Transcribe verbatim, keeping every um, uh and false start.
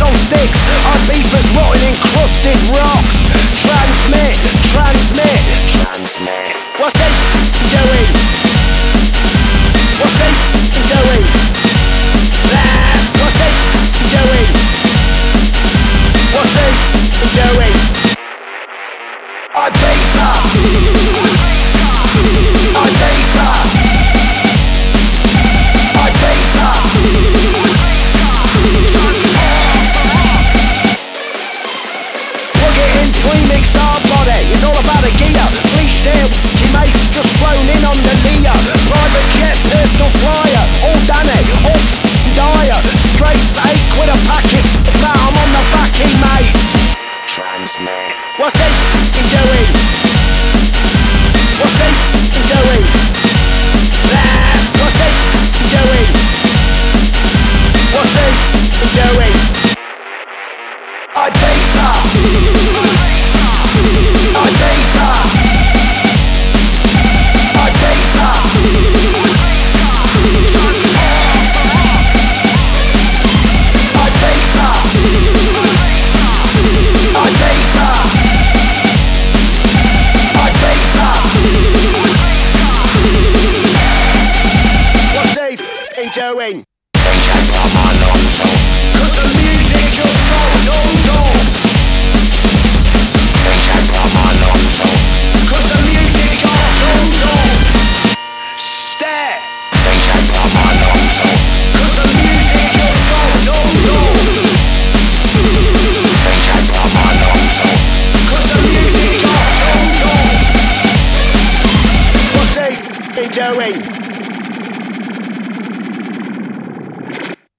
on sticks. Our beef is rotten encrusted rocks. Transmit, transmit, transmit. What's they doing? What's they doing? Ah, what's they doing? What's they doing? I beef up. I beef up. I beef up. Plug it in, premix our body. It's all about a gear. Bleached hair, your mates just flown in on the Lear. Private jet, personal flyer. All done it, all f***ing dire. Straights, eight quid a packet. Now I'm on the backy, mate. Transmit. What's they f***ing doing? What's they f***ing doing? Ah, what's they f***ing doing? What's they f***ing doing? I beef up. I beef up. I beef up. I beef up. I beef up. I beef up. What's they f***ing doing? D J Plum Alonso.